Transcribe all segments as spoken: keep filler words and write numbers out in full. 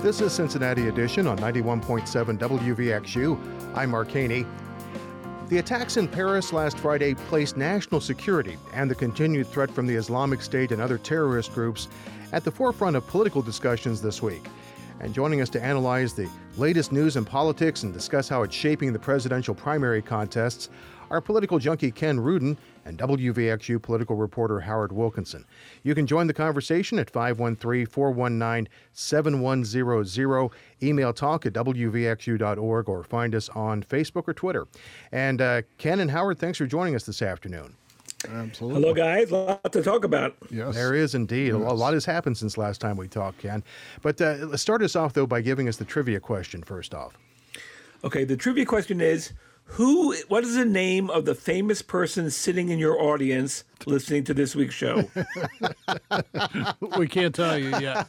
This is Cincinnati Edition on ninety-one point seven W V X U. I'm Mark Haney. The attacks in Paris last Friday placed national security and the continued threat from the Islamic State and other terrorist groups at the forefront of political discussions this week. And joining us to analyze the latest news in politics and discuss how it's shaping the presidential primary contests are political junkie Ken Rudin and W V X U political reporter Howard Wilkinson. You can join the conversation at five one three, four one nine, seven one zero zero, email talk at w v x u dot org, or find us on Facebook or Twitter. And uh, Ken and Howard, thanks for joining us this afternoon. Absolutely. Hello, guys. A lot to talk about. Yes. There is indeed. Yes. A lot has happened since last time we talked, Ken. But uh, let's start us off, though, by giving us the trivia question first off. Okay, the trivia question is, Who? what is the name of the famous person sitting in your audience listening to this week's show? We can't tell you yet.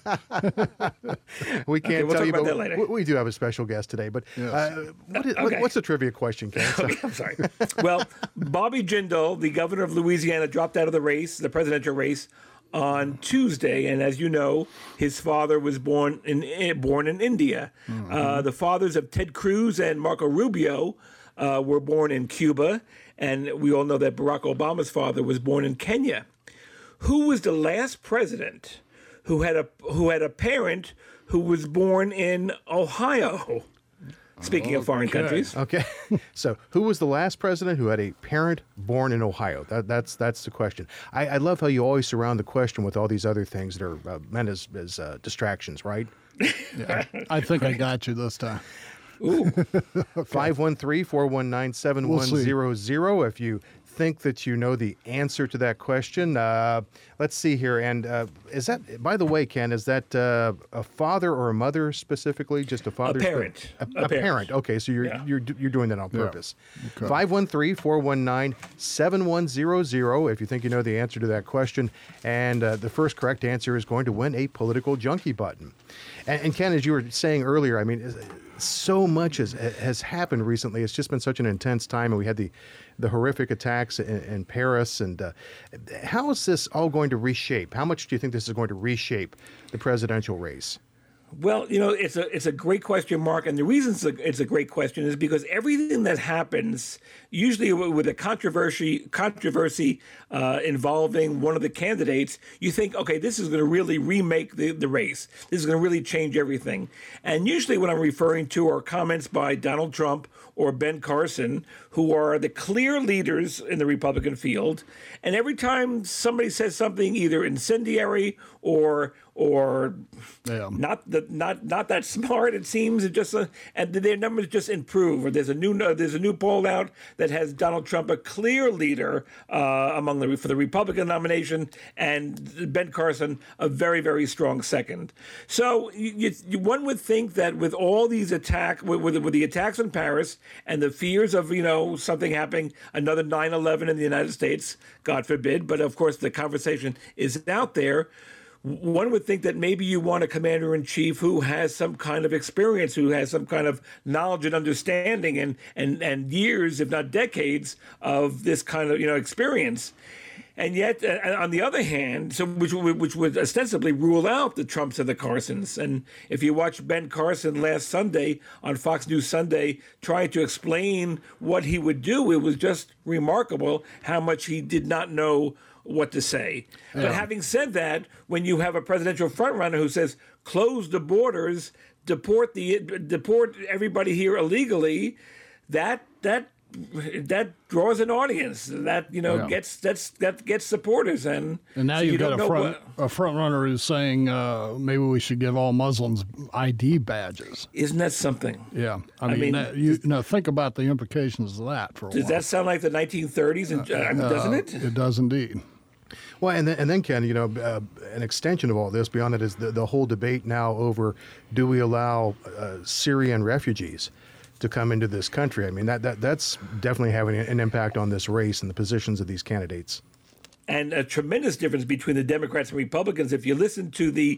we can't okay, we'll tell talk you, about but that later. We, we do have a special guest today. But yes. uh, what is, okay. what, what's the trivia question, Ken? okay, I'm sorry. Well, Bobby Jindal, the governor of Louisiana, dropped out of the race, the presidential race, on Tuesday, and as you know, his father was born in born in India. Mm-hmm. Uh, the fathers of Ted Cruz and Marco Rubio uh, were born in Cuba, and we all know that Barack Obama's father was born in Kenya. Who was the last president who had a who had a parent who was born in Ohio? Speaking of foreign Okay. countries. Okay. So who was the last president who had a parent born in Ohio? That, that's that's the question. I, I love how you always surround the question with all these other things that are uh, meant as, as uh, distractions, right? Yeah, I think I got you this time. Ooh. five one three, four one nine, seven one zero zero if you think that you know the answer to that question. Uh, let's see here. And uh, is that, by the way, Ken, is that uh, a father or a mother specifically? Just a father? A parent. A, a, A a parent. parent. Okay, so you're Yeah. you're you're doing that on Yeah. purpose. Okay. five one three, four one nine, seven one zero zero if you think you know the answer to that question. And uh, the first correct answer is going to win a political junkie button. And, and Ken, as you were saying earlier, I mean, so much has has happened recently. It's just been such an intense time, and we had the the horrific attacks in, in Paris. And uh, how is this all going to reshape? How much do you think this is going to reshape the presidential race? Well, you know, it's a it's a great question, Mark, and the reason it's a, it's a great question is because everything that happens, usually with a controversy controversy uh, involving one of the candidates, you think, okay, this is going to really remake the, the race. This is going to really change everything. And usually what I'm referring to are comments by Donald Trump or Ben Carson, who are the clear leaders in the Republican field. And every time somebody says something either incendiary or or Yeah. not the, not not that smart, it seems, it just uh, and their numbers just improve. Or there's a new uh, there's a new poll out that has Donald Trump a clear leader uh, among the for the Republican nomination, and Ben Carson a very very strong second. So you, you, one would think that with all these attacks, with, with with the attacks in Paris and the fears of you know something happening, another nine eleven in the United States, God forbid, but of course the conversation is out there. One would think that maybe you want a commander-in-chief who has some kind of experience, who has some kind of knowledge and understanding and, and, and years, if not decades, of this kind of you know experience. And yet, uh, on the other hand, so which, which would ostensibly rule out the Trumps and the Carsons. And if you watch Ben Carson last Sunday on Fox News Sunday trying to explain what he would do, it was just remarkable how much he did not know what to say. Yeah. But having said that, when you have a presidential frontrunner who says, close the borders, deport the deport everybody here illegally, that that that draws an audience. That you know Yeah. gets that's that gets supporters, and And now so you've you got don't a know front what, a front runner who's saying uh, maybe we should give all Muslims I D badges. isn't that something? Yeah, I, I mean, mean, that, you now think about the implications of that for a Does while. that sound like the nineteen thirties? And, uh, doesn't it? It does indeed. Well, and then, and then Ken, you know, uh, an extension of all this beyond that is the, the whole debate now over do we allow uh, Syrian refugees to come into this country? I mean, that, that that's definitely having an impact on this race and the positions of these candidates. And a tremendous difference between the Democrats and Republicans. If you listen to the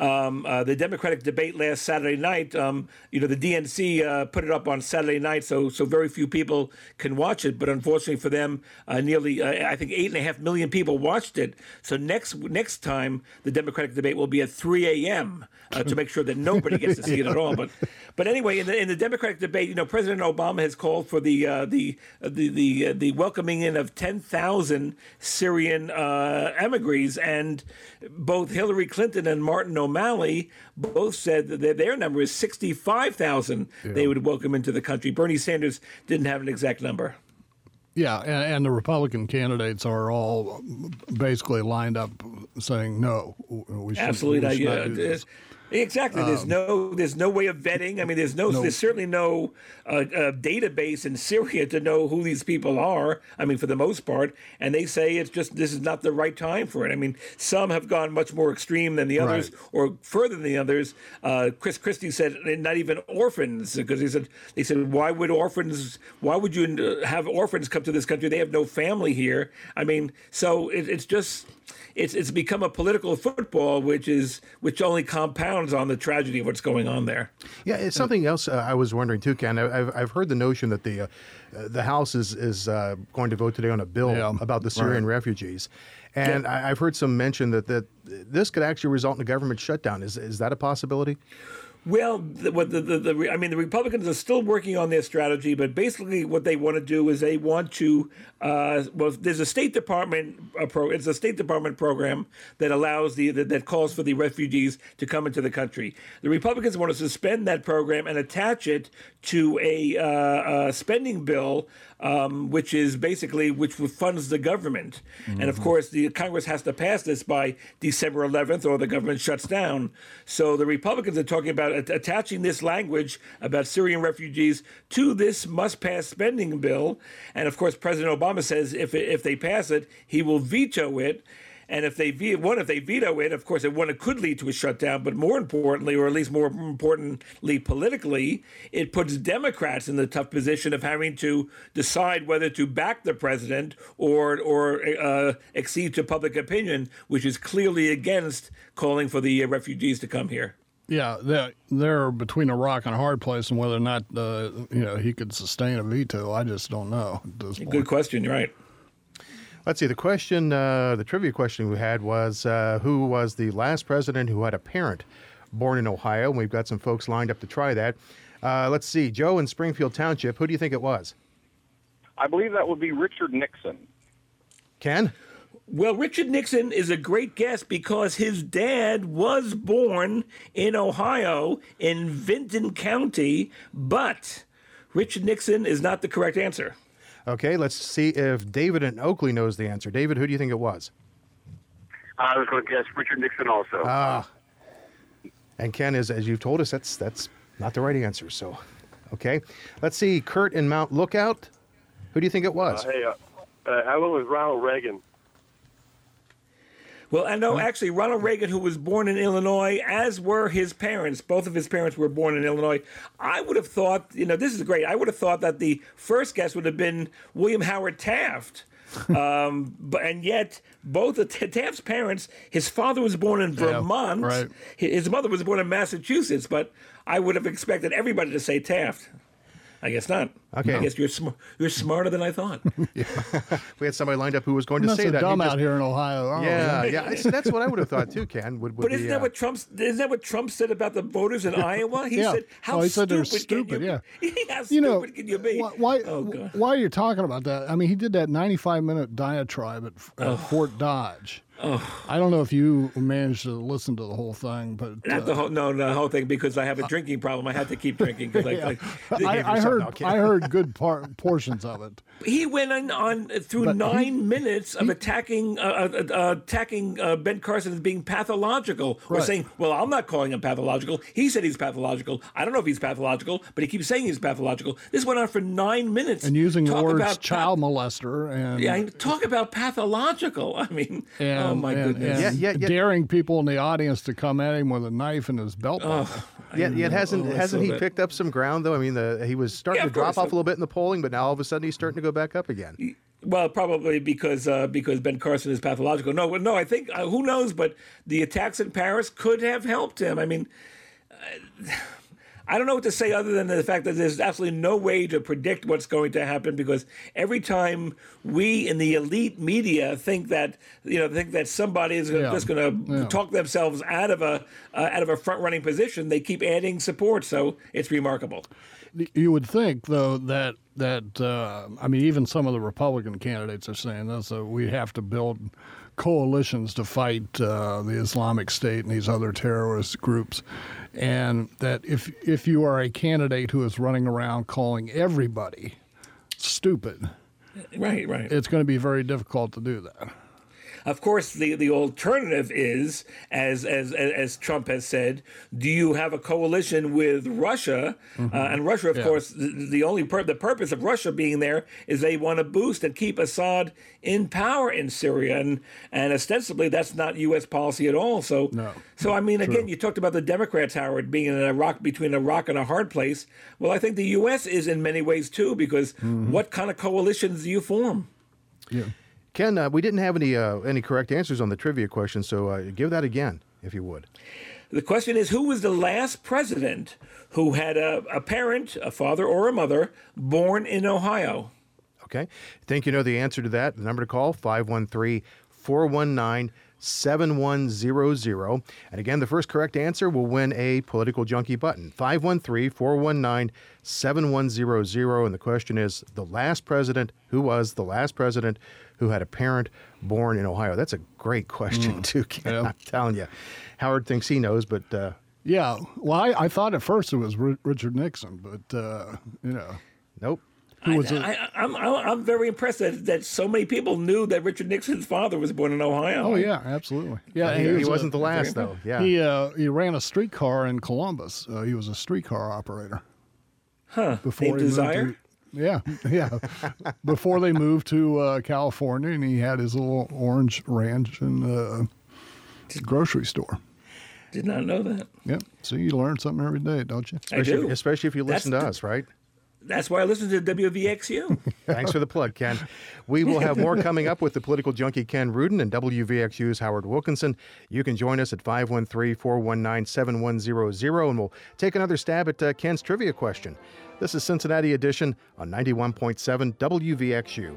um, uh, the Democratic debate last Saturday night. Um, you know, the D N C uh, put it up on Saturday night, so so very few people can watch it. But unfortunately for them, uh, nearly uh, I think eight and a half million people watched it. So next next time the Democratic debate will be at three a.m. Uh, to make sure that nobody gets to see it at all. But but anyway, in the in the Democratic debate, you know, President Obama has called for the uh, the uh, the the uh, the welcoming in of ten thousand Syrian uh, emigres, and both Hillary Clinton and Martin O'Malley both said that their number is sixty-five thousand yeah. they would welcome into the country. Bernie Sanders didn't have an exact number. Yeah, and, and the Republican candidates are all basically lined up saying no. We should, Absolutely, we should yeah. not do this. Exactly. There's um, no. There's no way of vetting. I mean, there's no. no. There's certainly no uh, uh, database in Syria to know who these people are. I mean, for the most part, and they say it's just this is not the right time for it. I mean, some have gone much more extreme than the others, right. or further than the others. Uh, Chris Christie said not even orphans, because he said they said why would orphans? Why would you have orphans come to this country? They have no family here. I mean, so it, it's just. It's it's become a political football, which is which only compounds on the tragedy of what's going on there. Yeah, it's something else uh, I was wondering too, Ken. I've I've heard the notion that the uh, the House is is uh, going to vote today on a bill yeah, about the Syrian right. refugees, and yeah. I, I've heard some mention that that this could actually result in a government shutdown. Is is that a possibility? Well, the, what the, the, the I mean, the Republicans are still working on their strategy, but basically what they want to do is they want to. Uh, well, there's a State Department uh, pro. It's a State Department program that allows the that, that calls for the refugees to come into the country. The Republicans want to suspend that program and attach it to a, uh, a spending bill, um, which is basically which funds the government. Mm-hmm. And of course, the Congress has to pass this by December eleventh, or the government shuts down. So the Republicans are talking about attaching this language about Syrian refugees to this must-pass spending bill. And of course, President Obama says if if they pass it, he will veto it. And if they one, if they veto it, of course, it one it could lead to a shutdown. But more importantly, or at least more importantly politically, it puts Democrats in the tough position of having to decide whether to back the president or or uh, accede to public opinion, which is clearly against calling for the refugees to come here. Yeah, they're, they're between a rock and a hard place, and whether or not uh, you know he could sustain a veto, I just don't know at this point. Good question. You're right. Let's see. The question, uh, the trivia question we had was, uh, who was the last president who had a parent born in Ohio? And we've got some folks lined up to try that. Uh, let's see. Joe in Springfield Township, who do you think it was? I believe that would be Richard Nixon. Ken? Well, Richard Nixon is a great guess because his dad was born in Ohio in Vinton County, but Richard Nixon is not the correct answer. Okay, let's see if David in Oakley knows the answer. David, who do you think it was? I was going to guess Richard Nixon also. Ah. And Ken, is, as you've told us, that's that's not the right answer. So, okay. Let's see, Kurt in Mount Lookout. Who do you think it was? Uh, hey, uh, uh, I went with Ronald Reagan. Well, I know actually Ronald Reagan, who was born in Illinois, as were his parents. Both of his parents were born in Illinois. I would have thought, you know, this is great. I would have thought that the first guess would have been William Howard Taft. um, but and yet, both of Taft's parents, his father was born in Vermont. Yeah, right. His mother was born in Massachusetts. But I would have expected everybody to say Taft. I guess not. Okay. I guess you're sm- you're smarter than I thought. Yeah. We had somebody lined up who was going I'm to not say so that. dumb just, out here in Ohio. Are yeah, we? yeah. I, so that's what I would have thought too, Ken. Would, would But be, isn't that uh, what Trump's? Isn't that what Trump said about the voters in Iowa? He Yeah. said, "How Oh, he said they're stupid, stupid, can you? yeah. How You stupid know, can you be?" why, why, oh, God. why are you talking about that? I mean, he did that ninety-five minute diatribe at uh, Fort Dodge. Oh. I don't know if you managed to listen to the whole thing, but Not uh, the whole, no, no, the whole thing, because I have a drinking problem. I had to keep drinking. Cause yeah. I, I, I, I heard I heard good par- portions of it. He went on, on through But nine he- minutes of he- attacking uh, uh, uh, attacking uh, Ben Carson as being pathological, or Right. saying, "Well, I'm not calling him pathological. He said he's pathological. I don't know if he's pathological, but he keeps saying he's pathological." This went on for nine minutes, And using the Talk words about child molester and Yeah, I- talk about pathological. I mean, and, oh my and- goodness. and Yeah, yeah, yeah. daring people in the audience to come at him with a knife in his belt buckle. Oh, Yeah, I yet know. hasn't Oh, hasn't so he bad. picked up some ground though? I mean, the, he was starting Yeah, to of drop course. off a little bit in the polling, but now all of a sudden he's starting to go back up again. Well, probably because uh, because Ben Carson is pathological. No, no, I think uh, who knows, but the attacks in Paris could have helped him. I mean, uh, I don't know what to say other than the fact that there's absolutely no way to predict what's going to happen, because every time we in the elite media think that you know think that somebody is Yeah. just going to Yeah. talk themselves out of a uh, out of a front running position, they keep adding support. So it's remarkable. You would think, though, that that uh, I mean, even some of the Republican candidates are saying this. So we have to build coalitions to fight uh, the Islamic State and these other terrorist groups, and that if if you are a candidate who is running around calling everybody stupid, Right, right. it's going to be very difficult to do that. Of course, the, the alternative is, as as as Trump has said, do you have a coalition with Russia? Mm-hmm. Uh, and Russia, of Yeah. course, the, the only pur- the purpose of Russia being there is they want to boost and keep Assad in power in Syria, and and ostensibly that's not U S policy at all. So, No. so I mean, True. again, you talked about the Democrats, Howard, being in a rock between a rock and a hard place. Well, I think the U S is in many ways too, because Mm-hmm. what kind of coalitions do you form? Yeah. Ken, uh, we didn't have any uh, any correct answers on the trivia question, so uh, give that again, if you would. The question is, who was the last president who had a, a parent, a father or a mother, born in Ohio? Okay. Think you know the answer to that. The number to call, five one three, four one nine, seven one zero zero. And again, the first correct answer will win a Political Junkie button, five one three, four one nine, seven one zero zero. And the question is, the last president, who was the last president who had a parent born in Ohio? That's a great question, too, Ken. Yeah. I'm telling you. Howard thinks he knows, but uh, Yeah. Well, I, I thought at first it was R- Richard Nixon, but, uh, you know, nope. who was I, it? I, I'm, I'm very impressed that, that so many people knew that Richard Nixon's father was born in Ohio. Oh, yeah, absolutely. Yeah, He, and he was a- wasn't the last, though. Yeah. He uh, he ran a streetcar in Columbus. Uh, he was a streetcar operator. Huh. Before Named he moved Desire? to- yeah, yeah. Before they moved to uh, California, and he had his little orange ranch and uh, grocery store. Did not know that. Yep. So you learn something every day, don't you? I Especially, do. especially if you listen That's to the- us, right? That's why I listen to W V X U. Thanks for the plug, Ken. We will have more coming up with the political junkie Ken Rudin and W V X U's Howard Wilkinson. You can join us at five one three, four one nine, seven one zero zero, and we'll take another stab at uh, Ken's trivia question. This is Cincinnati Edition on ninety-one point seven W V X U.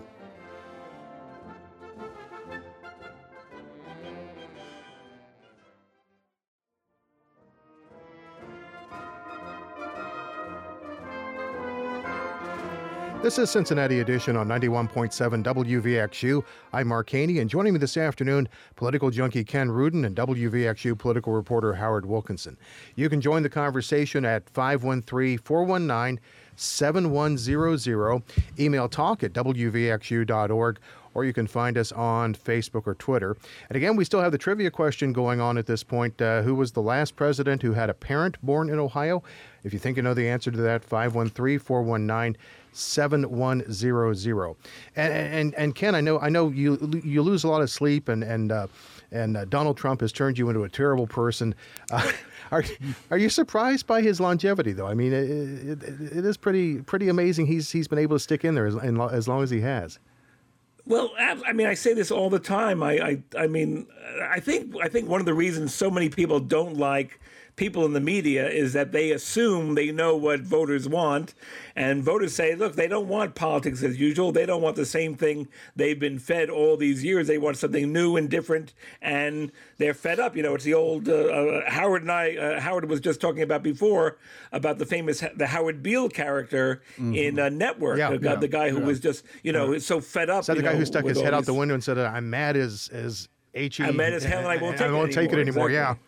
This is Cincinnati Edition on ninety-one point seven W V X U. I'm Mark Haney, and joining me this afternoon, political junkie Ken Rudin and W V X U political reporter Howard Wilkinson. You can join the conversation at five one three, four one nine, seven one zero zero. Email talk at w v x u dot org, or you can find us on Facebook or Twitter. And again, we still have the trivia question going on at this point. Uh, who was the last president who had a parent born in Ohio? If you think you know the answer to that, five one three, four one nine, seven one zero zero. And, and and Ken, I know I know you you lose a lot of sleep, and and uh, and uh, Donald Trump has turned you into a terrible person. Uh, are are you surprised by his longevity, though? I mean, it, it, it is pretty pretty amazing. He's he's been able to stick in there as, as long as he has. Well, I I mean, I say this all the time. I, I, I mean, I think, I think one of the reasons so many people don't like people in the media is that they assume they know what voters want, and voters say, look, they don't want politics as usual. They don't want the same thing they've been fed all these years. They want something new and different, and they're fed up. You know, it's the old uh, uh, Howard and I. Uh, Howard was just talking about before about the famous the Howard Beale character mm-hmm. in uh, Network. Yeah, the, guy, yeah, the guy who yeah. was just, you know, yeah. so fed up. Is that the you guy know, who stuck his with head all out the these- window and said, "I'm mad as as H E. I'm mad as hell, and I won't take I it won't take it anymore." anymore." Yeah. Exactly.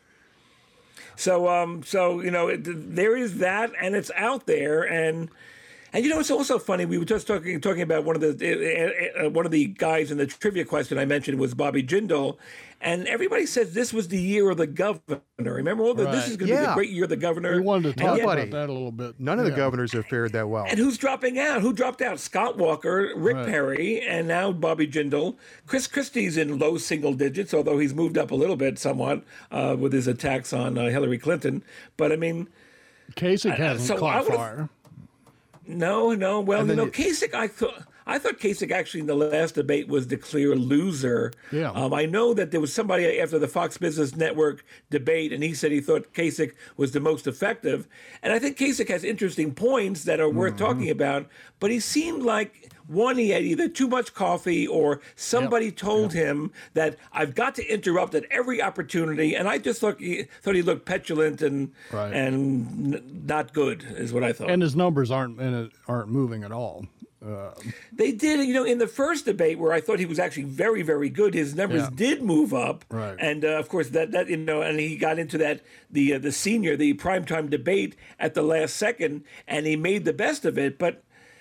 So, um, so you know, it, there is that, and it's out there, and and you know, it's also funny. We were just talking talking about one of the uh, uh, one of the guys in the trivia question I mentioned was Bobby Jindal, and everybody says this was the year of the governor. Remember, all the, this Right. is going to be Yeah. the great year of the governor. We wanted to And talk yet- Nobody- about that a little bit. None of the Yeah. governors have fared that well. And who's dropping out? Who dropped out? Scott Walker, Rick Right. Perry, and now Bobby Jindal. Chris Christie's in low single digits, although he's moved up a little bit somewhat uh, with his attacks on uh, Hillary Clinton. But I mean, Kasich hasn't so I caught would've- fire. no, no. Well, And you then know, you- Kasich, I thought I thought Kasich actually in the last debate was the clear loser. Yeah. Um, I know that there was somebody after the Fox Business Network debate, and he said he thought Kasich was the most effective. And I think Kasich has interesting points that are worth mm-hmm. talking about, but he seemed like, one, he had either too much coffee or somebody yep. told yep. him that I've got to interrupt at every opportunity. And I just thought he, thought he looked petulant and right. and n- not good, is what I thought. And his numbers aren't aren't moving at all. Uh, they did, you know, in the first debate where I thought he was actually very, very good, his numbers yeah. did move up. Right. And uh, of course, that, that, you know, and he got into that, the, uh, the senior, the primetime debate at the last second, and he made the best of it. But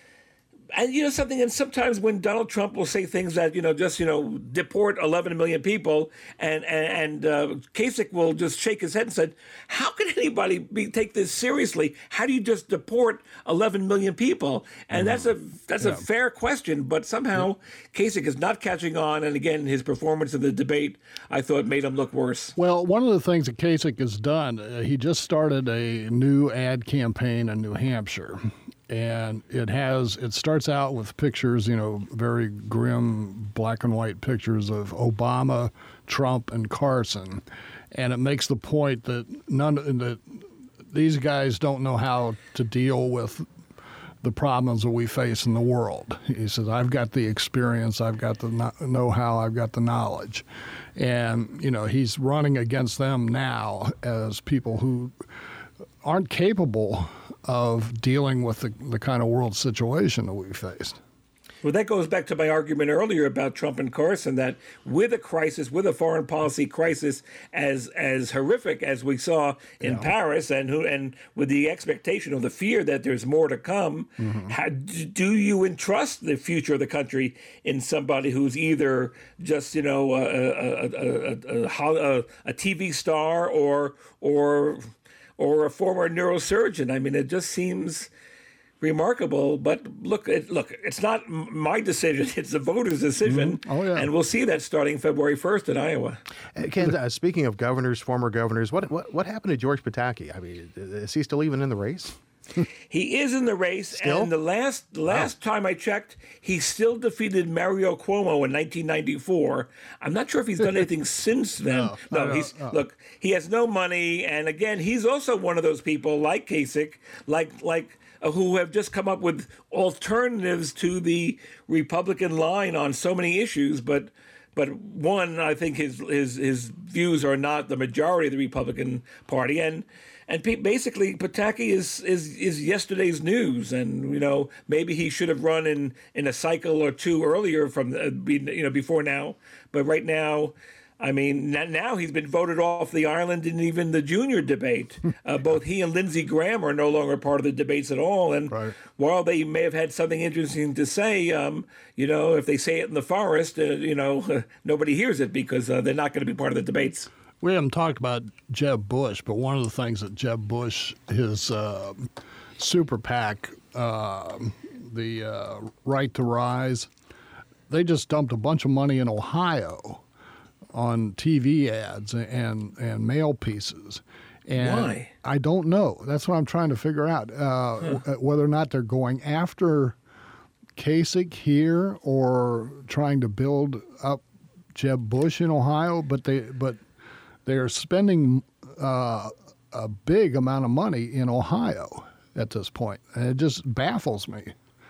and you know something, and sometimes when Donald Trump will say things that, you know, just, you know, deport eleven million people, and and, and uh, Kasich will just shake his head and said, how can anybody be, take this seriously? How do you just deport eleven million people? And mm-hmm. that's a that's yeah. a fair question, but somehow yeah. Kasich is not catching on. And again, his performance in the debate, I thought, made him look worse. Well, one of the things that Kasich has done, uh, he just started a new ad campaign in New Hampshire. And it has, it starts out with pictures, you know, very grim black and white pictures of Obama, Trump, and Carson. And it makes the point that none that these guys don't know how to deal with the problems that we face in the world. He says, I've got the experience, I've got the know-how, I've got the knowledge. And, you know, he's running against them now as people who aren't capable of dealing with the, the kind of world situation that we faced. Well, that goes back to my argument earlier about Trump and Carson, that with a crisis, with a foreign policy crisis as as horrific as we saw in yeah. Paris, and who and with the expectation of the fear that there's more to come, mm-hmm. how, do you entrust the future of the country in somebody who's either just, you know, a, a, a, a, a, a T V star or or or a former neurosurgeon? I mean, it just seems remarkable. But look, it, look, it's not my decision; it's the voters' decision. Mm-hmm. Oh, yeah. And we'll see that starting February first in Iowa. Uh, Ken, uh, speaking of governors, former governors, what what what happened to George Pataki? I mean, is he still even in the race? He is in the race, still? and the last the last wow. time I checked, he still defeated Mario Cuomo in nineteen ninety-four. I'm not sure if he's done anything since then. No, no he's oh. look, he has no money, and again, he's also one of those people like Kasich, like like uh, who have just come up with alternatives to the Republican line on so many issues, but. But one, I think his his his views are not the majority of the Republican Party, and and basically Pataki is is is yesterday's news, and you know maybe he should have run in, in a cycle or two earlier from the, you know before now, but right now. I mean, now he's been voted off the island in even the junior debate. Uh, both he and Lindsey Graham are no longer part of the debates at all. And right. while they may have had something interesting to say, um, you know, if they say it in the forest, uh, you know, uh, nobody hears it because uh, they're not going to be part of the debates. We haven't talked about Jeb Bush, but one of the things that Jeb Bush, his uh, super PAC, uh, the uh, Right to Rise, they just dumped a bunch of money in Ohio on T V ads and and mail pieces. And why? I don't know. That's what I'm trying to figure out. Uh, huh. Whether or not they're going after Kasich here or trying to build up Jeb Bush in Ohio, but they but they're spending uh, a big amount of money in Ohio at this point, and it just baffles me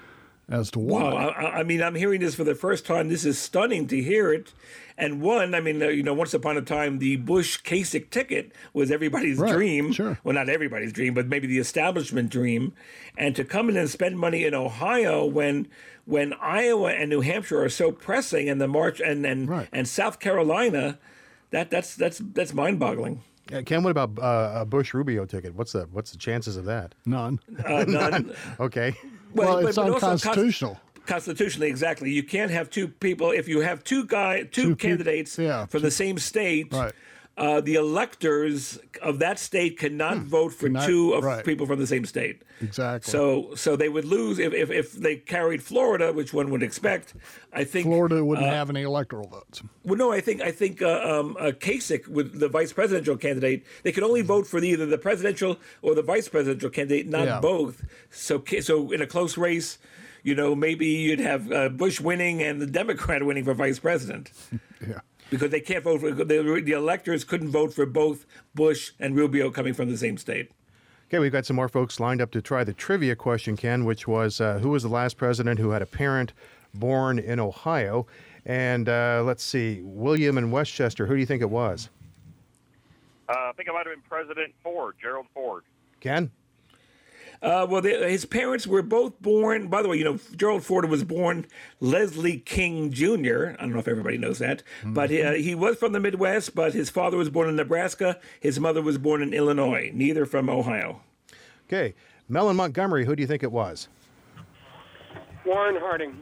as to why. Wow, I, I mean, I'm hearing this for the first time. This is stunning to hear it. And one, I mean, uh, you know, once upon a time, the Bush-Kasich ticket was everybody's right, dream. Sure. Well, not everybody's dream, but maybe the establishment dream. And to come in and spend money in Ohio when when Iowa and New Hampshire are so pressing, and the March and and, right. and South Carolina, that that's that's that's mind-boggling. Yeah, Ken, what about uh, a Bush-Rubio ticket? What's the what's the chances of that? None. Uh, none. Okay. Well, well it's but, but unconstitutional. Constitutionally, exactly. You can't have two people. If you have two guy, two, two candidates pe- yeah, from two, the same state, right. uh, the electors of that state cannot Hmm. vote for Cannot- two of right. people from the same state. Exactly. So, so they would lose if, if, if they carried Florida, which one would expect. I think Florida wouldn't uh, have any electoral votes. Well, no, I think I think uh, um, uh, Kasich, with the vice presidential candidate, they could only vote for the, either the presidential or the vice presidential candidate, not Yeah. both. So, Ka- so in a close race, you know, maybe you'd have uh, Bush winning and the Democrat winning for vice president. Yeah. Because they can't vote for the, the electors couldn't vote for both Bush and Rubio coming from the same state. Okay, we've got some more folks lined up to try the trivia question, Ken, which was uh, who was the last president who had a parent born in Ohio? And uh, let's see, William in Westchester, who do you think it was? Uh, I think it might have been President Ford, Gerald Ford. Ken? Uh, well, they, his parents were both born. By the way, you know, Gerald Ford was born Leslie King Junior I don't know if everybody knows that, mm-hmm. but uh, he was from the Midwest. But his father was born in Nebraska. His mother was born in Illinois. Neither from Ohio. Okay, Mel in Montgomery, who do you think it was? Warren Harding.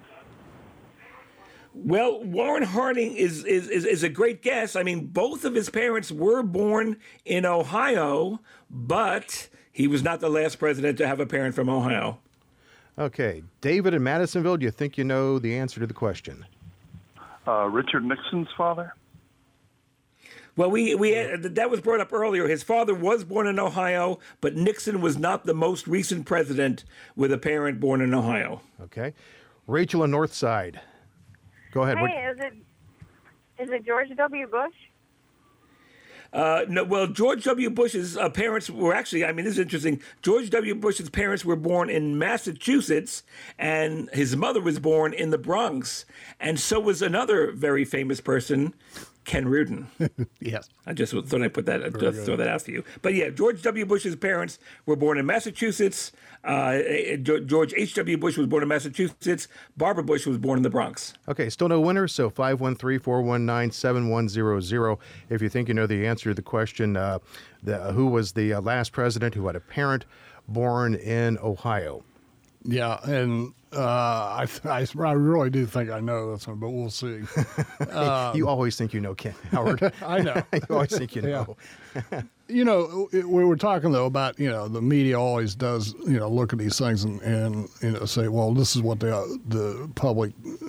Well, Warren Harding is, is, is, is a great guess. I mean, both of his parents were born in Ohio, but he was not the last president to have a parent from Ohio. Okay, David in Madisonville, do you think you know the answer to the question? Uh, Richard Nixon's father? Well, we, we that was brought up earlier. His father was born in Ohio, but Nixon was not the most recent president with a parent born in Ohio. Okay, Rachel in Northside. Go ahead. What- Hey, is it is it George W. Bush? Uh, no, well, George W. Bush's uh, parents were actually, I mean, this is interesting. George W. Bush's parents were born in Massachusetts, and his mother was born in the Bronx. And so was another very famous person, Ken Rudin. Yes. I just thought I'd put that, uh, just throw that out for you. But yeah, George W. Bush's parents were born in Massachusetts. Uh, George H W. Bush was born in Massachusetts. Barbara Bush was born in the Bronx. Okay, still no winner, so five one three, four one nine, seven one zero zero. If you think you know the answer to the question, uh, the, uh, who was the uh, last president who had a parent born in Ohio? Yeah, and uh, I, I, I really do think I know this one, but we'll see. Um, you always think you know, Ken Howard. I know. You always think you know. Yeah. You know, we were talking, though, about, you know, the media always does, you know, look at these things and, and you know, say, well, this is what the, uh, the public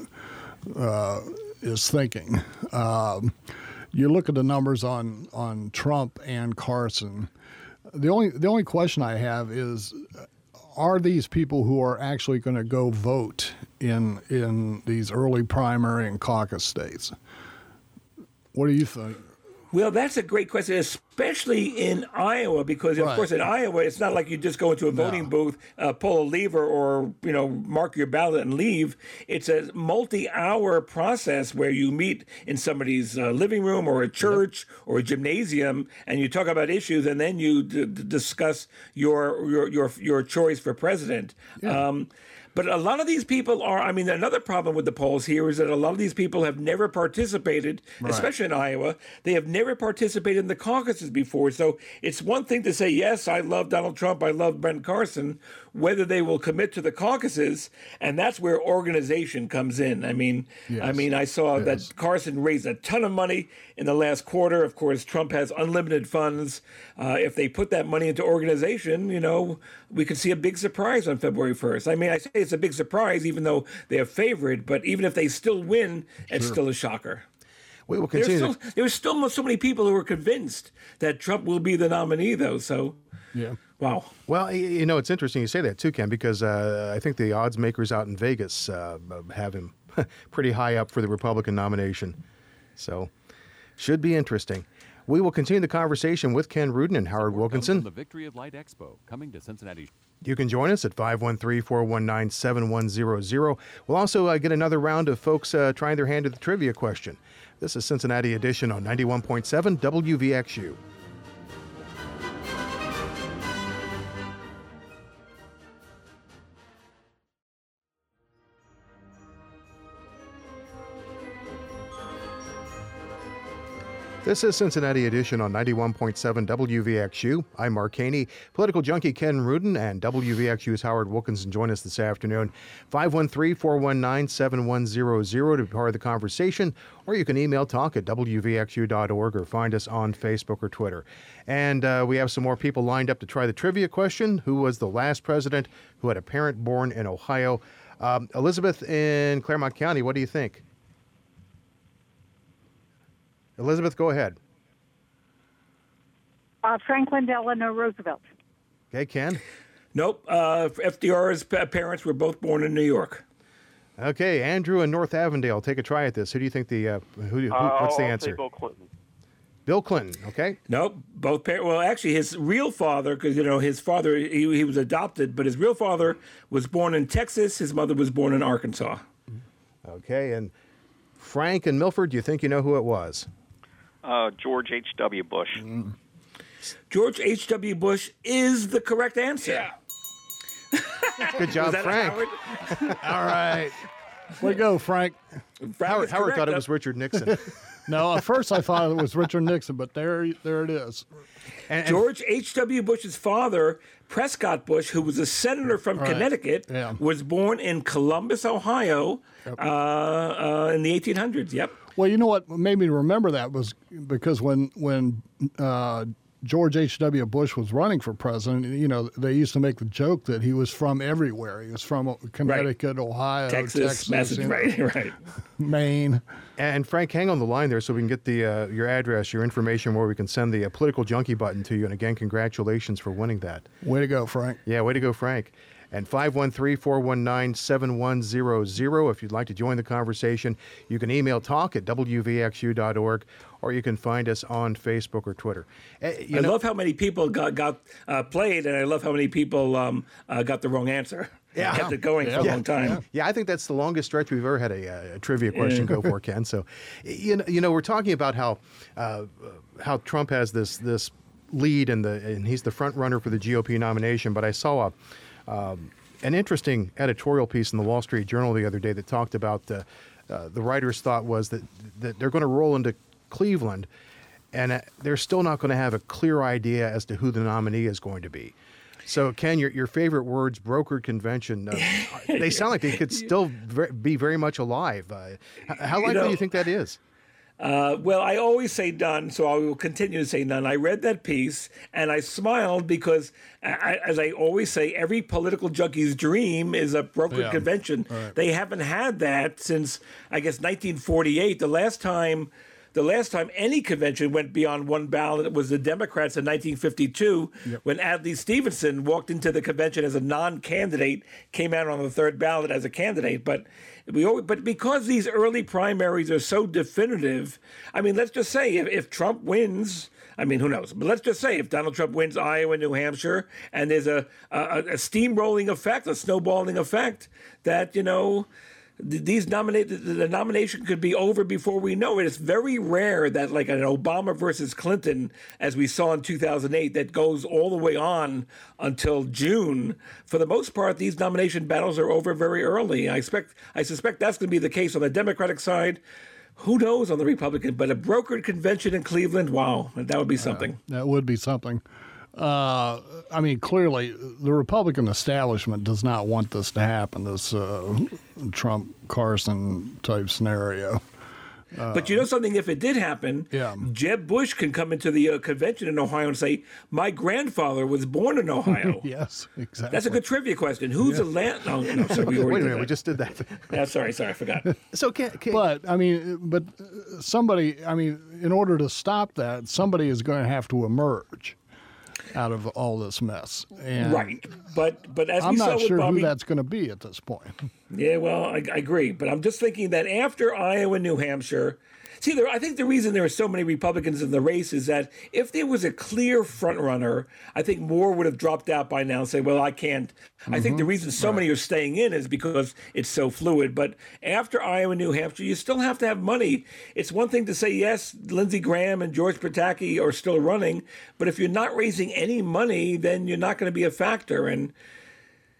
uh, is thinking. Um, you look at the numbers on, on Trump and Carson. The only the only question I have is, are these people who are actually going to go vote in in these early primary and caucus states? What do you think? Well, that's a great question, especially in Iowa, because, of Right. course, in Iowa, it's not like you just go into a voting No. booth, uh, pull a lever, or, you know, mark your ballot and leave. It's a multi-hour process where you meet in somebody's uh, living room or a church or a gymnasium, and you talk about issues, and then you d- d- discuss your, your your your choice for president. Um, But a lot of these people are, I mean, another problem with the polls here is that a lot of these people have never participated, especially in Iowa. They have never participated in the caucuses before. So it's one thing to say, yes, I love Donald Trump, I love Ben Carson, whether they will commit to the caucuses. And that's where organization comes in. I mean, Yes. I mean, I saw Yes. that Carson raised a ton of money in the last quarter. Of course, Trump has unlimited funds. Uh, if they put that money into organization, you know, we could see a big surprise on February first. I mean, I say it's a big surprise, even though they're favored, but even if they still win, it's still a shocker. We will There's continue. still, there's still so many people who are convinced that Trump will be the nominee, though. So, Yeah. wow. Well, y- you know, it's interesting you say that too, Ken, because uh, I think the odds makers out in Vegas uh, have him pretty high up for the Republican nomination. So, should be interesting. We will continue the conversation with Ken Rudin and Howard Wilkinson. From the Victory of Light Expo, coming to Cincinnati. You can join us at five one three, four one nine, seven one zero zero. We'll also uh, get another round of folks uh, trying their hand at the trivia question. This is Cincinnati Edition on ninety-one point seven W V X U. This is Cincinnati Edition on ninety-one point seven W V X U. I'm Mark Haney. Political junkie Ken Rudin and W V X U's Howard Wilkinson join us this afternoon. five one three, four one nine, seven one zero zero to be part of the conversation, or you can email talk at W V X U dot org or find us on Facebook or Twitter. And uh, we have some more people lined up to try the trivia question. Who was the last president who had a parent born in Ohio? Um, Elizabeth in Claremont County, what do you think? Elizabeth, go ahead. Uh, Franklin Delano Roosevelt. Okay, Ken? Nope. Uh, F D R's parents were both born in New York. Okay, Andrew in North Avondale, take a try at this. Who do you think the, uh, who, who Uh, what's the I'll answer? say Bill Clinton. Bill Clinton, okay? Nope. Both parents. Well, actually, his real father, because, you know, his father, he, he was adopted, but his real father was born in Texas. His mother was born in Arkansas. Okay, and Frank in Milford, do you think you know who it was? Uh, George H W. Bush. Mm. George H W. Bush is the correct answer. Yeah. Good job, Frank. All right. Way to go, Frank. Frank Howard, is Howard correct. thought it was Richard Nixon. No, at first I thought it was Richard Nixon, but there, there it is. and, and George H W. Bush's father, Prescott Bush, who was a senator from Right. Connecticut, Yeah. was born in Columbus, Ohio, uh, uh, in the eighteen hundreds. Yep. Well, you know what made me remember that was because when when uh, George H W. Bush was running for president, you know, they used to make the joke that he was from everywhere. He was from Connecticut, Ohio, Texas, Texas, Massachusetts, you know, right, right. Maine. and Frank, hang on the line there so we can get the uh, your address, your information, where we can send the uh, political junkie button to you. And again, congratulations for winning that. Way to go, Frank. Yeah, way to go, Frank. And five one three, four one nine, seven one zero zero. If you'd like to join the conversation, you can email talk at W V X U dot org, or you can find us on Facebook or Twitter. Uh, you I know, love how many people got, got uh, played, and I love how many people um, uh, got the wrong answer. Yeah. Kept it going for a Yeah. long time. Yeah. yeah, I think that's the longest stretch we've ever had a, a trivia question go for, Ken. So, you know, you know, we're talking about how uh, how Trump has this this lead, and the and he's the front runner for the G O P nomination. But I saw a um, an interesting editorial piece in the Wall Street Journal the other day that talked about uh, uh, the writer's thought was that that they're going to roll into Cleveland, and uh, they're still not going to have a clear idea as to who the nominee is going to be. So, Ken, your your favorite words, brokered convention, uh, they sound like they could still ver- be very much alive. Uh, h- how likely know, do you think that is? Uh, well, I always say none, so I will continue to say none. I read that piece, and I smiled because, I, as I always say, every political junkie's dream is a brokered Yeah. convention. Right. They haven't had that since, I guess, nineteen forty-eight. The last time... The last time any convention went beyond one ballot was the Democrats in nineteen fifty-two, Yep. when Adlai Stevenson walked into the convention as a non-candidate, came out on the third ballot as a candidate. But we, always, but because these early primaries are so definitive, I mean, let's just say if, if Trump wins. I mean, who knows? But let's just say if Donald Trump wins Iowa, New Hampshire, and there's a, a, a steamrolling effect, a snowballing effect, that, you know, these nominate the nomination could be over before we know it. It's very rare that, like an Obama versus Clinton, as we saw in two thousand eight, that goes all the way on until June. For the most part, these nomination battles are over very early. I expect, I suspect that's going to be the case on the Democratic side. Who knows on the Republican? But a brokered convention in Cleveland, wow, that would be something. That would be something. Uh, I mean, clearly, the Republican establishment does not want this to happen, this uh, Trump-Carson type scenario. Uh, But you know something? If it did happen, Yeah. Jeb Bush can come into the uh, convention in Ohio and say, "My grandfather was born in Ohio." Yes, exactly. That's a good trivia question. Who's the land? No, no, sorry, we Wait a already did minute, that. we just did that. Yeah, sorry, sorry, I forgot. So, Ken, Ken, But I mean, but somebody, I mean, in order to stop that, somebody is going to have to emerge out of all this mess. And Right, but but as I'm we saw not with sure Bobby, who that's going to be at this point. yeah, well, I, I agree, but I'm just thinking that after Iowa, New Hampshire. See, there, I think the reason there are so many Republicans in the race is that if there was a clear front runner, I think more would have dropped out by now and say, well, I can't. I think the reason so many are staying in is because it's so fluid. But after Iowa, New Hampshire, you still have to have money. It's one thing to say, yes, Lindsey Graham and George Pataki are still running, but if you're not raising any money, then you're not going to be a factor. And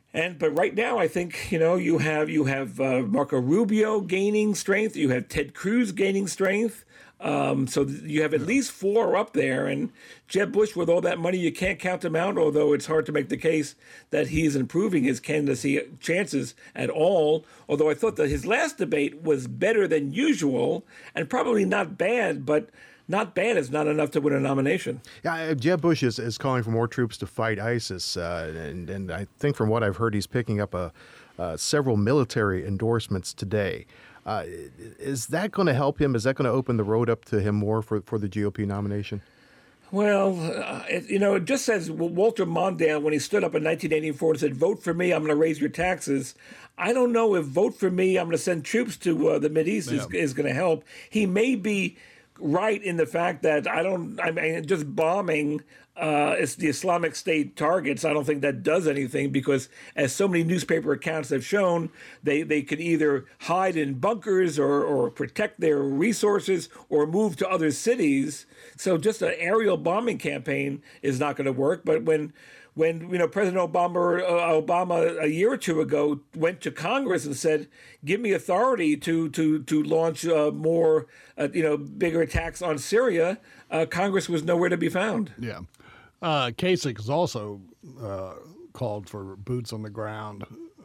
And but right now, I think you know you have you have uh, Marco Rubio gaining strength. You have Ted Cruz gaining strength. Um, so th- you have at least four up there. And Jeb Bush, with all that money, you can't count him out. Although it's hard to make the case that he's improving his candidacy chances at all. Although I thought that his last debate was better than usual and probably not bad, but. Not bad is not enough to win a nomination. Yeah, Jeb Bush is, is calling for more troops to fight ISIS, uh, and, and I think from what I've heard, he's picking up a, uh, several military endorsements today. Uh, is that going to help him? Is that going to open the road up to him more for, for the G O P nomination? Well, uh, it, you know, it just says Walter Mondale, when he stood up in nineteen eighty-four and said, vote for me, I'm going to raise your taxes. I don't know if vote for me, I'm going to send troops to uh, the Mideast yeah. is, is going to help. He may be right in the fact that I don't, I mean, just bombing uh, it's the Islamic State targets. I don't think that does anything because, as so many newspaper accounts have shown, they, they could either hide in bunkers or, or protect their resources or move to other cities. So just an aerial bombing campaign is not going to work. But when When you know President Obama, uh, Obama a year or two ago went to Congress and said, "Give me authority to to to launch uh, more, uh, you know, bigger attacks on Syria," uh, Congress was nowhere to be found. Yeah, uh, Kasich has also uh, called for boots on the ground.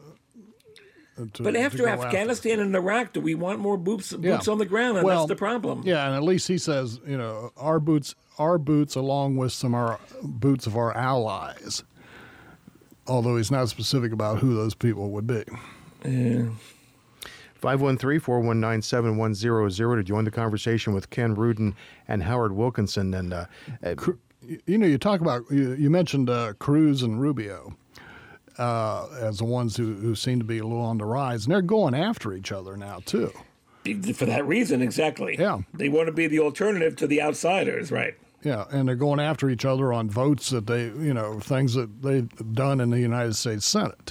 To, but after Afghanistan after. and Iraq, do we want more boots boots yeah. on the ground? And well, that's the problem. Yeah, and at least he says, you know, our boots, our boots, along with some our boots of our allies. Although he's not specific about who those people would be. Yeah. five one three, four one nine, seven one zero zero to join the conversation with Ken Rudin and Howard Wilkinson. And uh, you know, you talk about you, you mentioned uh, Cruz and Rubio. Uh, as the ones who, who seem to be a little on the rise. And they're going after each other now, too. For that reason, exactly. Yeah. They want to be the alternative to the outsiders, right? Yeah, and they're going after each other on votes that they, you know, things that they've done in the United States Senate.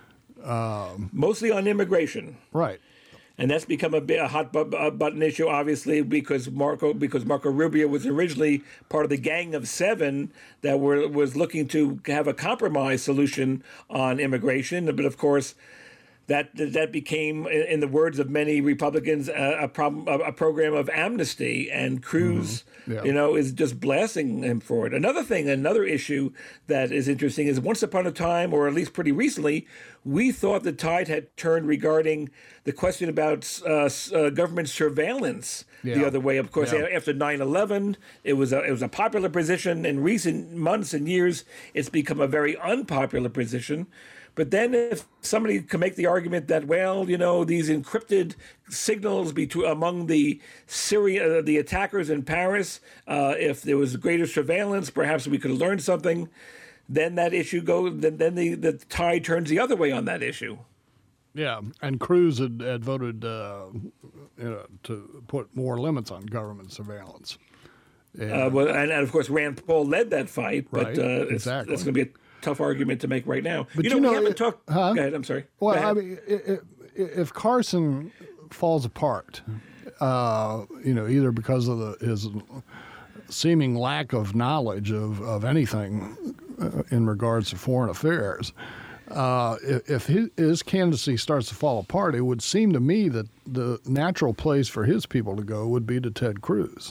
Um, Mostly on immigration. Right. And that's become a, bit, a hot button issue, obviously, because Marco because Marco Rubio was originally part of the Gang of Seven that were was looking to have a compromise solution on immigration. But of course, that that became, in the words of many Republicans, a, a problem, a program of amnesty. And Cruz, mm-hmm. yeah. you know, is just blasting him for it. Another thing, another issue that is interesting is once upon a time, or at least pretty recently, we thought the tide had turned regarding the question about uh, uh, government surveillance yeah. the other way. Of course, yeah. after nine eleven, it was a it was a popular position. In recent months and years, it's become a very unpopular position. But then if somebody can make the argument that, well, you know, these encrypted signals between among the Syria, the attackers in Paris, uh, if there was greater surveillance, perhaps we could learn something. Then that issue goes. Then, then the, the tide turns the other way on that issue. Yeah, and Cruz had, had voted uh, you know, to put more limits on government surveillance. Yeah. Uh, well, and, and of course, Rand Paul led that fight, but right, uh, it's, exactly. that's going to be a tough argument to make right now. But you know, you know we haven't it, talked. Huh? Go ahead. I'm sorry. Well, I mean, if, if Carson falls apart, uh, you know, either because of the, his seeming lack of knowledge of, of anything uh, in regards to foreign affairs, uh, if, if his, his candidacy starts to fall apart, it would seem to me that the natural place for his people to go would be to Ted Cruz.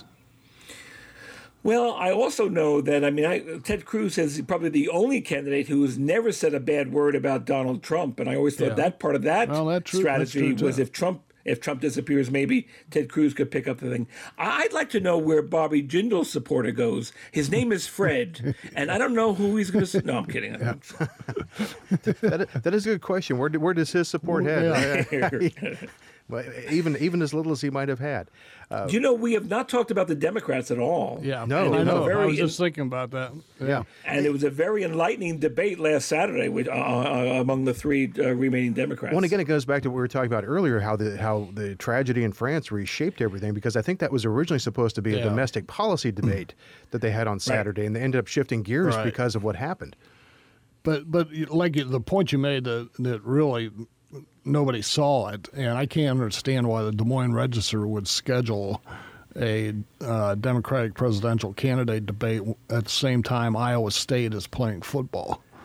Well, I also know that, I mean, I, Ted Cruz is probably the only candidate who has never said a bad word about Donald Trump. And I always thought yeah. that part of that well, that true, strategy was if Trump if Trump disappears, maybe Ted Cruz could pick up the thing. I'd like to know where Bobby Jindal's supporter goes. His name is Fred, and I don't know who he's going to... No, I'm kidding. Yeah. that, that is a good question. Where, where does his support head? Yeah. Well, even even as little as he might have had. Uh, Do you know, we have not talked about the Democrats at all. Yeah, no, I know. Very I was just thinking about that. Yeah. yeah. And it was a very enlightening debate last Saturday with, uh, uh, among the three uh, remaining Democrats. Well, and again, it goes back to what we were talking about earlier, how the how the tragedy in France reshaped everything, because I think that was originally supposed to be a yeah. domestic policy debate that they had on Saturday, right. and they ended up shifting gears right. because of what happened. But, but like the point you made that, that really... nobody saw it, and I can't understand why the Des Moines Register would schedule a uh, Democratic presidential candidate debate at the same time Iowa State is playing football.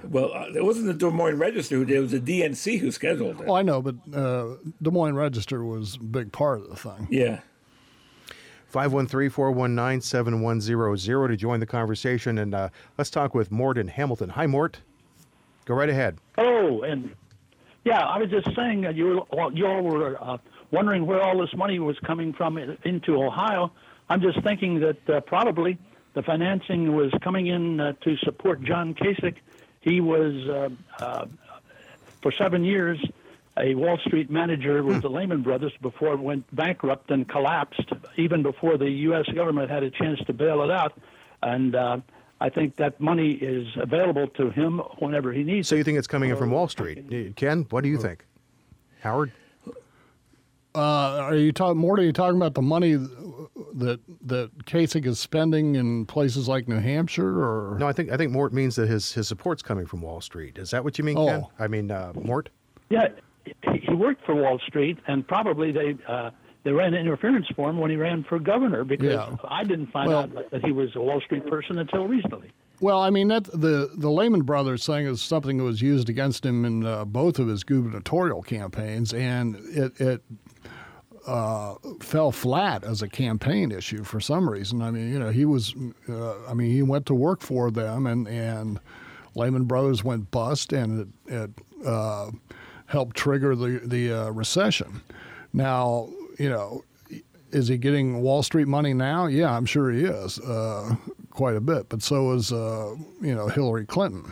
Well, uh, it wasn't the Des Moines Register who did it. It was the D N C who scheduled it. Oh, I know, but uh, Des Moines Register was a big part of the thing. Yeah. five one three, four one nine, seven one zero zero to join the conversation. And uh, let's talk with Mort in Hamilton. Hi, Mort. Go right ahead. Oh, and yeah, I was just saying that you were, you all were uh, wondering where all this money was coming from into Ohio. I'm just thinking that uh, probably the financing was coming in uh, to support John Kasich. He was, uh, uh, for seven years, a Wall Street manager with the Lehman Brothers before it went bankrupt and collapsed, even before the U S government had a chance to bail it out. And uh, I think that money is available to him whenever he needs it. So you think it's coming in from Wall Street. Ken, what do you think? Howard? Uh, are you talking, Mort, are you talking about the money that that Kasich is spending in places like New Hampshire, or? No, I think I think Mort means that his, his support's coming from Wall Street. Is that what you mean, Oh. Ken? I mean, uh, Mort? Yeah, he he worked for Wall Street, and probably they uh, they ran interference for him when he ran for governor, because Yeah. I didn't find Well- out that he was a Wall Street person until recently. Well, I mean, that the the Lehman Brothers thing is something that was used against him in uh, both of his gubernatorial campaigns, and it it uh, fell flat as a campaign issue for some reason. I mean, you know, he was, uh, I mean, he went to work for them, and and Lehman Brothers went bust, and it, it uh, helped trigger the the uh, recession. Now, you know, is he getting Wall Street money now? Yeah, I'm sure he is, uh, quite a bit. But so is, uh, you know, Hillary Clinton.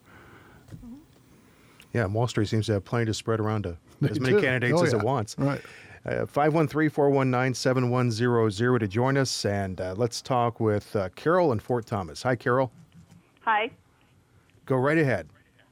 Yeah, Wall Street seems to have plenty to spread around to They as many do. candidates Oh, as yeah. it wants. Right. Uh, five one three, four one nine, seven one zero zero to join us. And uh, let's talk with uh, Carol in Fort Thomas. Hi, Carol. Hi. Go right ahead.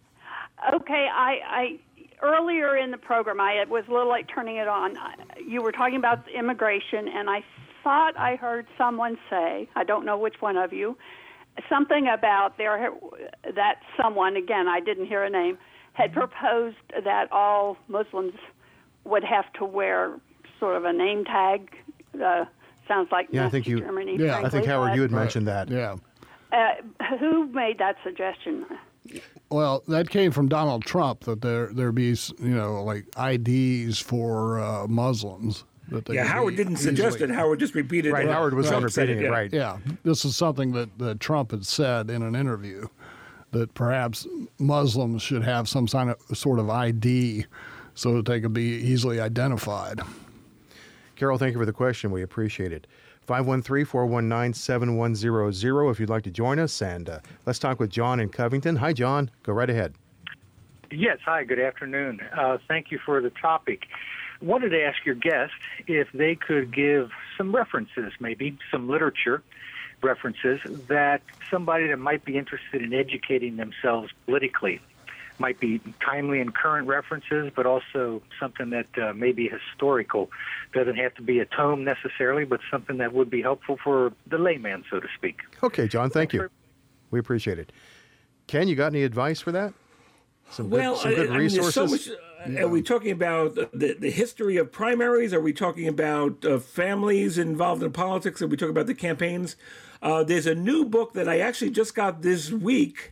Okay, I, I earlier in the program, I was a little late turning it on. You were talking about immigration, and I thought I heard someone say, I don't know which one of you, something about there that someone, again, I didn't hear a name, had proposed that all Muslims would have to wear sort of a name tag. Uh, sounds like Yeah, I Nazi think you. Germany. Yeah, I think frankly, Howard, but, you had mentioned that. Yeah. Uh, who made that suggestion? Well, that came from Donald Trump, that there there be, you know, like I Ds for uh, Muslims. That they Yeah, could Howard be didn't suggest easily- it. Howard just repeated Right, it. Howard was the one Trump said repeating it, yeah. right. Yeah, this is something that, that Trump had said in an interview, that perhaps Muslims should have some kind of sort of I D so that they could be easily identified. Carol, thank you for the question. We appreciate it. five one three, four one nine, seven one zero zero if you'd like to join us. And uh, let's talk with John in Covington. Hi, John. Go right ahead. Yes, hi, good afternoon. Uh, thank you for the topic. Wanted to ask your guest if they could give some references, maybe some literature references, that somebody that might be interested in educating themselves politically might be timely and current references, but also something that uh, may be historical. Doesn't have to be a tome necessarily, but something that would be helpful for the layman, so to speak. Okay, John, thank you. We appreciate it. Ken, you got any advice for that? Some good, Well, some good I, I mean, there's resources? so much, uh, Are we talking about the, the history of primaries? Are we talking about uh, families involved in politics? Are we talking about the campaigns? Uh, there's a new book that I actually just got this week.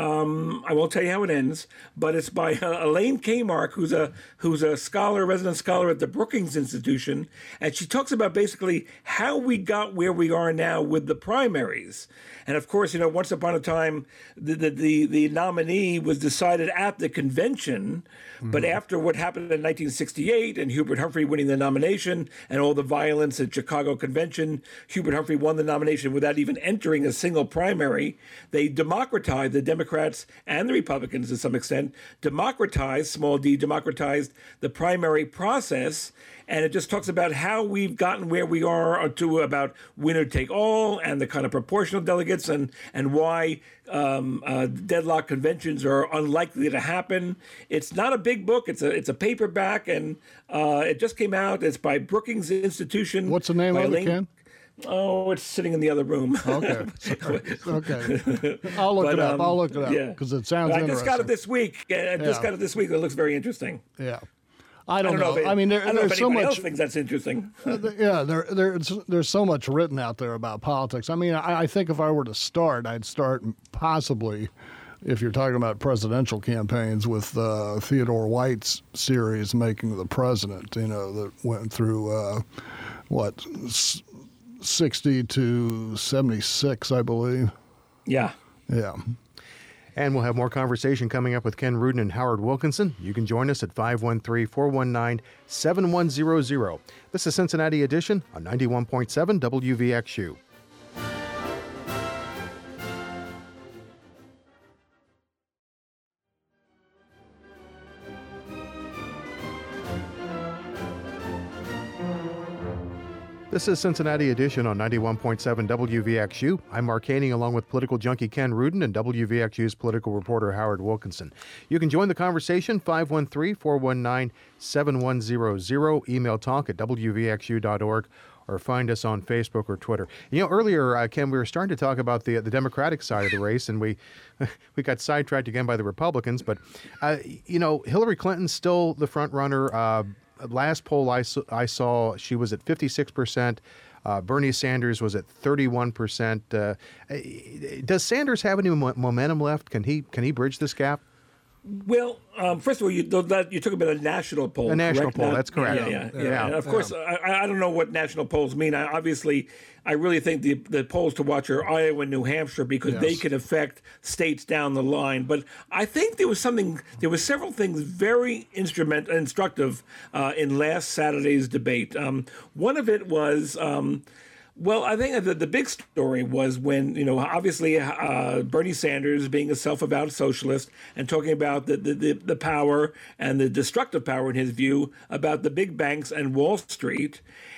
Um, I won't tell you how it ends, but it's by uh, Elaine Kmark, who's a who's a scholar, resident scholar at the Brookings Institution, and she talks about basically how we got where we are now with the primaries. And of course, you know, once upon a time, the the the, the nominee was decided at the convention, mm-hmm. but after what happened in nineteen sixty-eight and Hubert Humphrey winning the nomination and all the violence at Chicago Convention, Hubert Humphrey won the nomination without even entering a single primary. They democratized, the Democrats and the Republicans to some extent, democratized, small d, democratized the primary process. And it just talks about how we've gotten where we are to about winner take all and the kind of proportional delegates and, and why um, uh, deadlock conventions are unlikely to happen. It's not a big book. It's a it's a paperback, and uh, it just came out. It's by Brookings Institution. What's the name by of it, Elaine- Ken? Oh, it's sitting in the other room. Okay. Okay. I'll look But, it up. um, I'll look it up yeah. because it sounds I interesting. just got it this week. I just Yeah. got it this week. It looks very interesting. Yeah. I don't, know. if it- I mean, there, I don't know there's if so anybody much. else thinks that's interesting. Uh, th- yeah, there, there's there's so much written out there about politics. I mean, I, I think if I were to start, I'd start possibly if you're talking about presidential campaigns, with uh, Theodore White's series Making the President, you know, that went through, uh, what, sixty to seventy-six, I believe. Yeah. Yeah. And we'll have more conversation coming up with Ken Rudin and Howard Wilkinson. You can join us at five one three, four one nine, seven one zero zero. This is Cincinnati Edition on ninety-one point seven W V X U. This is Cincinnati Edition on ninety-one point seven W V X U. I'm Mark Haney, along with political junkie Ken Rudin and W V X U's political reporter Howard Wilkinson. You can join the conversation, five one three, four one nine, seven one zero zero. Email talk at W V X U dot org or find us on Facebook or Twitter. You know, earlier, uh, Ken, we were starting to talk about the the Democratic side of the race, and we we got sidetracked again by the Republicans. But, uh, you know, Hillary Clinton's still the front runner. Uh, Last poll I, I saw, she was at fifty-six percent. Uh, Bernie Sanders was at thirty-one percent. Uh, does Sanders have any mo- momentum left? Can he can he bridge this gap? Well, um, first of all, you that, you talk about a national poll. A national correct? poll, Now, that's correct. Yeah, yeah, yeah. yeah. And of course, yeah. I, I don't know what national polls mean. I, obviously, I really think the the polls to watch are Iowa and New Hampshire because Yes. they can affect states down the line. But I think there was something, there were several things very instrument instructive uh, in last Saturday's debate. Um, one of it was. Um, Well, I think that the big story was when, you know, obviously uh, Bernie Sanders being a self-avowed socialist and talking about the, the, the, the power and the destructive power, in his view, about the big banks and Wall Street.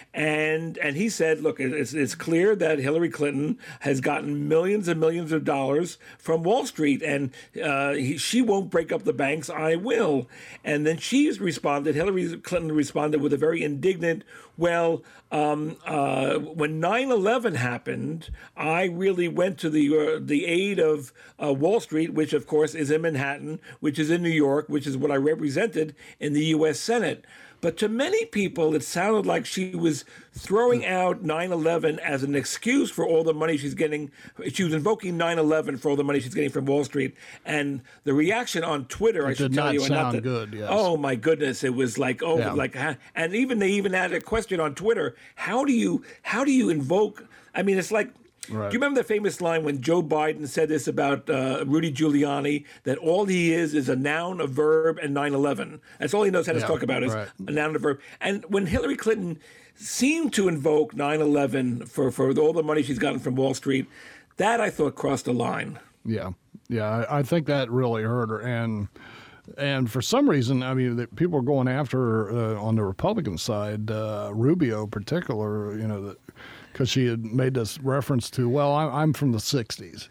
And and he said, look, it's, it's clear that Hillary Clinton has gotten millions and millions of dollars from Wall Street, and uh, he, she won't break up the banks, I will. And then she's responded, Hillary Clinton responded with a very indignant, well, um, uh, when nine eleven happened, I really went to the uh, the aid of uh, Wall Street, which, of course, is in Manhattan, which is in New York, which is what I represented in the U S Senate. But to many people, it sounded like she was throwing out nine eleven as an excuse for all the money she's getting. She was invoking nine eleven for all the money she's getting from Wall Street. And the reaction on Twitter, It I should did tell not you, sound and not that, good, yes. oh my goodness, it was like, oh, Yeah. like, and even they even had a question on Twitter: How do you, how do you invoke? I mean, it's like. Right. Do you remember the famous line when Joe Biden said this about uh, Rudy Giuliani, that all he is is a noun, a verb, and nine eleven? That's all he knows how to Yeah, talk about is right. a noun and a verb. And when Hillary Clinton seemed to invoke nine eleven for, for all the money she's gotten from Wall Street, that I thought crossed a line. Yeah, yeah, I, I think that really hurt her, and and for some reason, I mean, the, people are going after her uh, on the Republican side, uh, Rubio in particular, you know, because she had made this reference to, well, I'm, I'm from the sixties.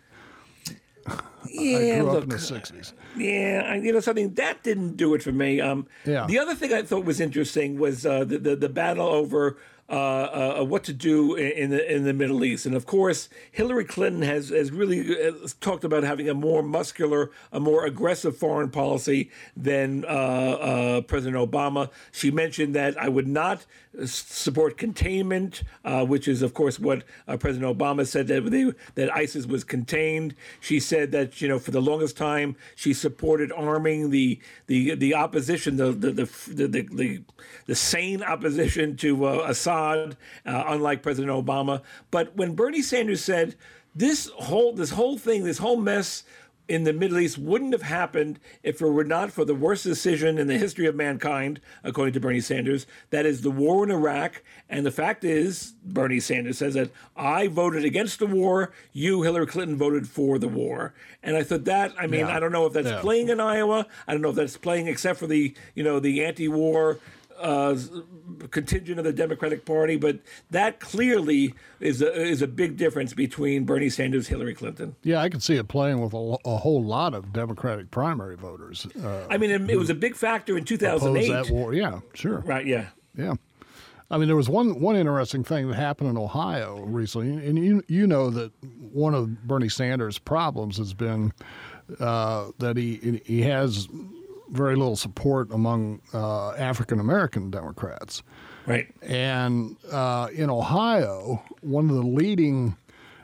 Yeah, I grew look, up in the sixties. Yeah, I- you know something that didn't do it for me. Um, Yeah. The other thing I thought was interesting was uh, the, the the battle over uh, uh, what to do in, in the in the Middle East, and of course Hillary Clinton has has really uh, talked about having a more muscular, a more aggressive foreign policy than uh, uh, President Obama. She mentioned that I would not support containment, uh, which is, of course, what uh, President Obama said, that they, that ISIS was contained. She said that, you know, for the longest time, she supported arming the the the opposition, the the the the, the, the, the sane opposition to uh, Assad, uh, unlike President Obama. But when Bernie Sanders said this whole this whole thing, this whole mess in the Middle East wouldn't have happened if it were not for the worst decision in the history of mankind, according to Bernie Sanders. That is the war in Iraq. And the fact is, Bernie Sanders says that I voted against the war. You, Hillary Clinton, voted for the war. And I thought that, I mean, Yeah. I don't know if that's Yeah. playing in Iowa. I don't know if that's playing except for the, you know, the anti-war uh, contingent of the Democratic Party, but that clearly is a, is a big difference between Bernie Sanders and Hillary Clinton. Yeah, I could see it playing with a, lo- a whole lot of Democratic primary voters. Uh, I mean, it, it was a big factor in two thousand eight. oppose that war. Yeah, sure. Right, yeah. Yeah. I mean, there was one, one interesting thing that happened in Ohio recently, and you you know that one of Bernie Sanders' problems has been uh, that he he has very little support among uh, African American Democrats. Right. And uh, in Ohio, one of the leading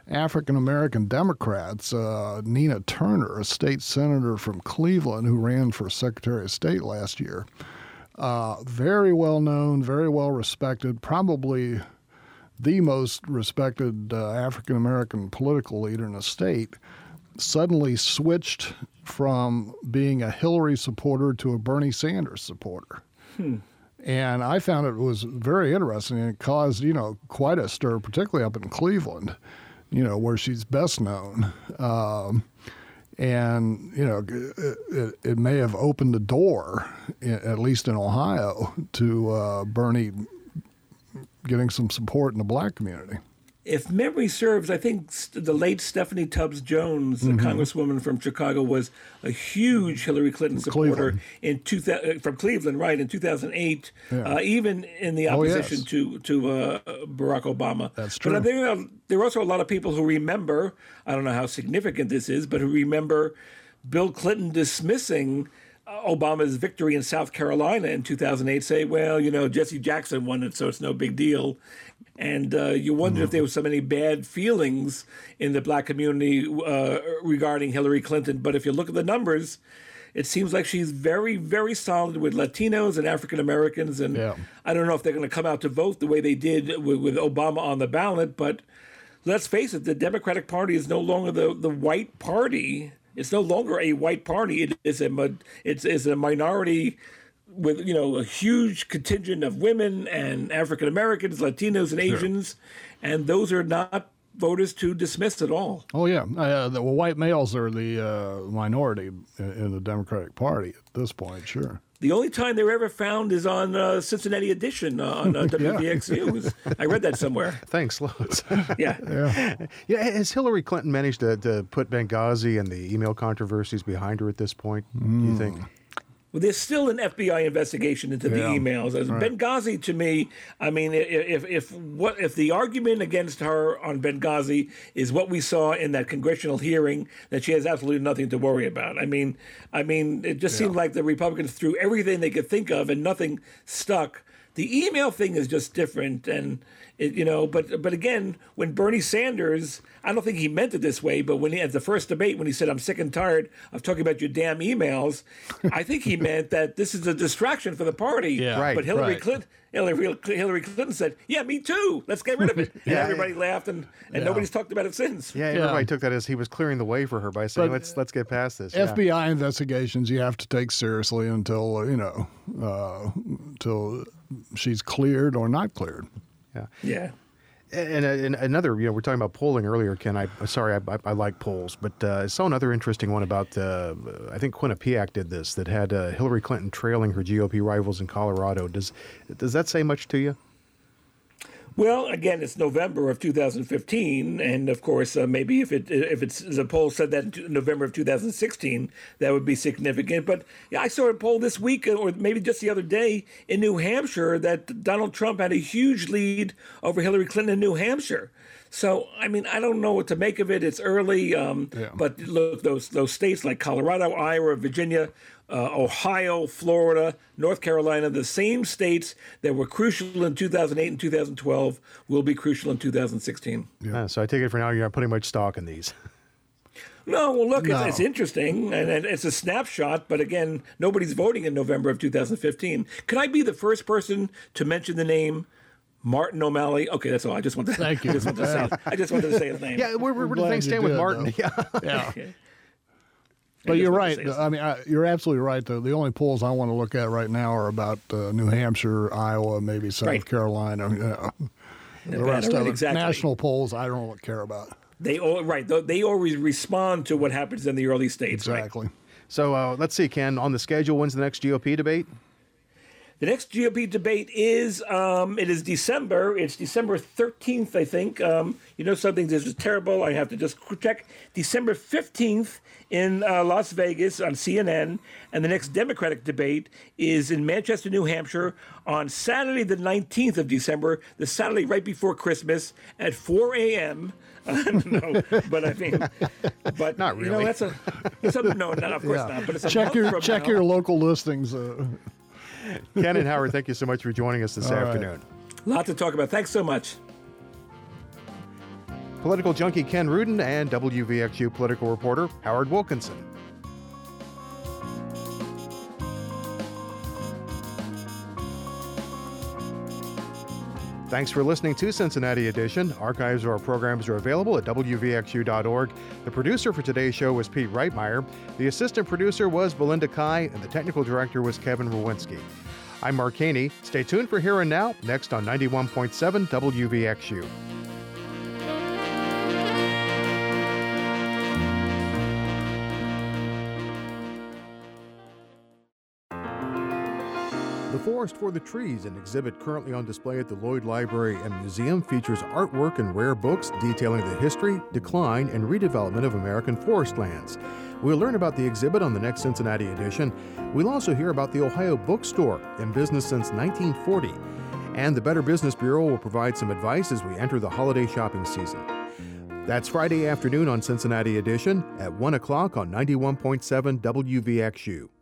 African-American Democrats, uh, Nina Turner, a state senator from Cleveland who ran for Secretary of State last year, uh, very well known, very well respected, probably the most respected uh, African-American political leader in the state, suddenly switched from being a Hillary supporter to a Bernie Sanders supporter. Hmm. And I found it was very interesting, and it caused, you know, quite a stir, particularly up in Cleveland, you know, where she's best known. Um, and, you know, it, it, it may have opened the door, at least in Ohio, to uh, Bernie getting some support in the black community. If memory serves, I think the late Stephanie Tubbs Jones, mm-hmm. the congresswoman from Chicago, was a huge Hillary Clinton supporter Cleveland. in two thousand, from Cleveland, right, in two thousand eight, yeah. uh, even in the Oh, opposition yes. to to uh, Barack Obama. That's true. But there are, there are also a lot of people who remember, I don't know how significant this is, but who remember Bill Clinton dismissing Obama's victory in South Carolina in two thousand eight, say, well, you know, Jesse Jackson won it, so it's no big deal. And uh, you wonder mm. if there was so many bad feelings in the black community uh, regarding Hillary Clinton. But if you look at the numbers, it seems like she's very, very solid with Latinos and African Americans. And yeah. I don't know if they're going to come out to vote the way they did with, with Obama on the ballot. But let's face it, the Democratic Party is no longer the, the white party. It's no longer a white party. It is a it's, it's a minority with, you know, a huge contingent of women and African Americans, Latinos, and Asians, sure. and those are not voters to dismiss at all. Oh yeah, uh, the well, white males are the uh, minority in, in the Democratic Party at this point. Sure. The only time they're ever found is on uh, Cincinnati Edition uh, on uh, W V X U. I read that somewhere. Thanks, loads. yeah. yeah. Yeah. Has Hillary Clinton managed to, to put Benghazi and the email controversies behind her at this point, mm. do you think? Well, there's still an F B I investigation into the yeah. emails. As right. Benghazi, to me, I mean, if if what if the argument against her on Benghazi is what we saw in that congressional hearing, that she has absolutely nothing to worry about. I mean, I mean, it just yeah. seemed like the Republicans threw everything they could think of and nothing stuck. The email thing is just different, and it, you know, but but again, when Bernie Sanders, I don't think he meant it this way, but when he at the first debate, when he said, "I'm sick and tired of talking about your damn emails," I think he meant that this is a distraction for the party. Yeah, right. But Hillary right. Clinton, Hillary, Hillary Clinton said, "Yeah, me too. Let's get rid of it." And yeah, everybody yeah. laughed, and, and yeah. nobody's talked about it since. Yeah, Yeah. everybody took that as he was clearing the way for her by saying, But "Let's let's get past this." F B I yeah. investigations you have to take seriously until uh, you know uh, until she's cleared or not cleared. Yeah. Yeah. And, and another, you know, we're talking about polling earlier, Ken. I sorry, I, I, I like polls, but uh, I saw another interesting one about. Uh, I think Quinnipiac did this that had uh, Hillary Clinton trailing her G O P rivals in Colorado. Does does that say much to you? Well, again, it's November of two thousand fifteen, and of course, uh, maybe if it if it's as a poll said that in November of two thousand sixteen, that would be significant. But yeah, I saw a poll this week, or maybe just the other day, in New Hampshire that Donald Trump had a huge lead over Hillary Clinton in New Hampshire. So, I mean, I don't know what to make of it. It's early, um, yeah. but look, those those states like Colorado, Iowa, Virginia, uh, Ohio, Florida, North Carolina, the same states that were crucial in two thousand eight and two thousand twelve will be crucial in two thousand sixteen. Yeah. Uh, so I take it for now you're not putting much stock in these. No, well, look, No. It's, it's interesting, and it's a snapshot, but again, nobody's voting in November of two thousand fifteen. Could I be the first person to mention the name Martin O'Malley? Okay, that's all. I just wanted to, Thank you. I just wanted to say, I just wanted to say his name. Yeah, where, where, where do glad things you stand with did, Martin? though. Yeah. Yeah. Okay. But I just you're wanted right. to say his I mean, I, you're absolutely right. Though the only polls I want to look at right now are about uh, New Hampshire, Iowa, maybe South Right. Carolina. You know. The Nevada, rest right, of it, exactly. national polls, I don't care about. They all right. They they always respond to what happens in the early states. right? Exactly. So uh, let's see, Ken, on the schedule, when's the next G O P debate? The next G O P debate is um, it is December. It's December thirteenth, I think. Um, you know something? This is terrible. I have to just check. December fifteenth in uh, Las Vegas on C N N, and the next Democratic debate is in Manchester, New Hampshire, on Saturday, the nineteenth of December, the Saturday right before Christmas at four a.m. Uh, no, but I mean, but Not You know, really. that's a, it's a no, not of course Yeah. not. But it's a Check month your from check now. your local listings. Uh, Ken and Howard, thank you so much for joining us this All right. afternoon. Lot to talk about. Thanks so much. Political junkie Ken Rudin and W V X U political reporter Howard Wilkinson. Thanks for listening to Cincinnati Edition. Archives of our programs are available at W V X U dot org. The producer for today's show was Pete Reitmeyer. The assistant producer was Belinda Kai, and the technical director was Kevin Rowinski. I'm Mark Haney. Stay tuned for Here and Now, next on ninety-one point seven W V X U. The Forest for the Trees, an exhibit currently on display at the Lloyd Library and Museum, features artwork and rare books detailing the history, decline, and redevelopment of American forest lands. We'll learn about the exhibit on the next Cincinnati edition. We'll also hear about the Ohio Bookstore, in business since nineteen forty. And the Better Business Bureau will provide some advice as we enter the holiday shopping season. That's Friday afternoon on Cincinnati Edition at one o'clock on ninety-one point seven W V X U.